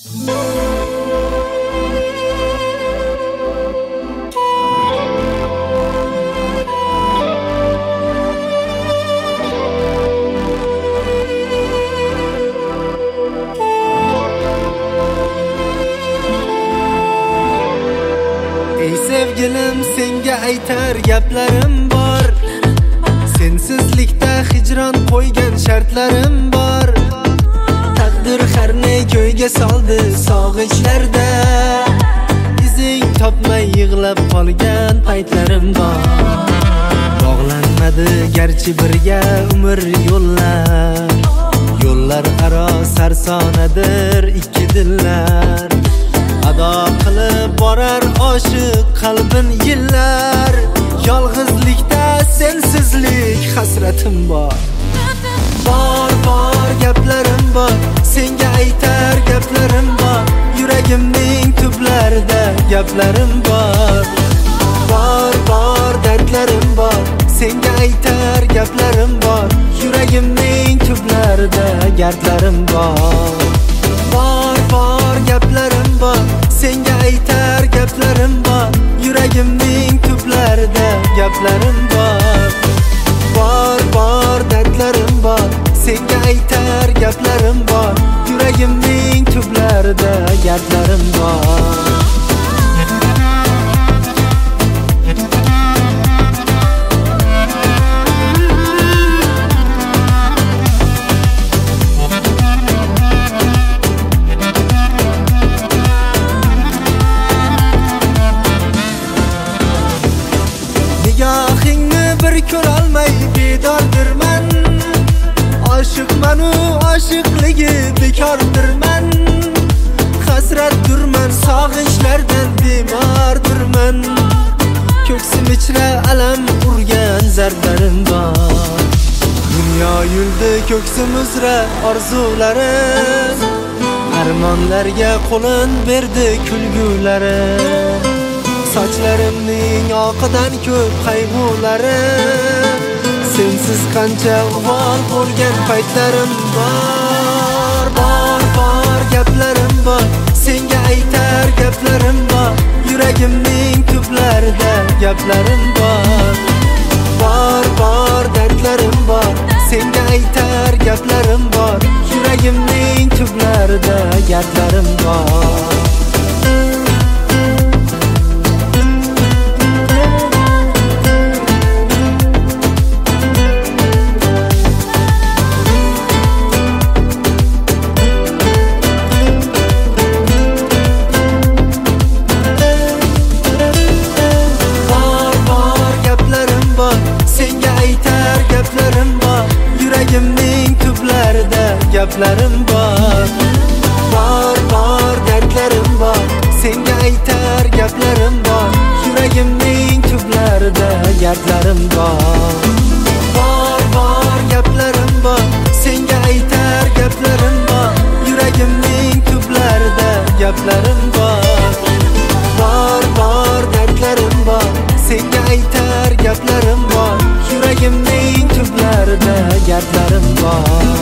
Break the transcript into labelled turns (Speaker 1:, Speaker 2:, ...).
Speaker 1: Ey sevgilim, senga aytar gaplarim bor. Sensizlikda hijron qo'ygan shartlarim bor. Taqdir harni ko'yga soldi sog'inchlarda. Izing topmay yig'lab qolgan paytlarim bor. Bog'lanmadi garchi birga umr yo'llar. Yo'llar aro sarsonadir ikki dillar. Ado qilib borar oshiq qalbin yillar. Yolg'izlikda sensizlik hasratim bor. Bor gaplarim bor, senga aytar gaplarim bor. Yuragimning tublarida gaplarim bor. Bor dardlarim bor, senga aytar gaplarim bor. Yuragimning tublarida gardlarim bor. Bor gaplarim bor, senga aytar gaplarim bor. Yuragimning tublarida gaplarim bor. Bor dardlarim bor, senga aytar gaplarim bor. Yuragimning tublarida gardlarim bor. Nigohingni bir ko'rolmay bedordirman. Oshiqman-u oshiqligi bekordirman. Hasratdirman, sog'inchlardan bemordirman. Ko'ksim ichra alam urgan zarblarim bor. Dunyo yuldi ko'ksim uzra orzularim. Armonlarga qo'lin berdi kulgularim. Sochlarimning oqidan ko'p qayg'ularim. Sensiz qancha uvol bo'lgan paytlarim bor. Bor gaplarim bor, senga aytar gaplarim bor. Yuragimning tublarida gaplarim bor. Bor dardlarim bor, senga aytar gaplarim bor. Yuragimning tublarida gardlarim bor. Yuragimning tublarida gaplarim bor. Bor dardlarim bor, senga aytar gaplarim bor. Yuragimning tublarida gardlarim bor. Bor gaplarim bor, senga aytar gaplarim bor. Yuragimning tublarida gaplarim bor. Bor dardlarim bor, senga aytar gaplarim bor. Yuragimning tublarida gardlarim bor.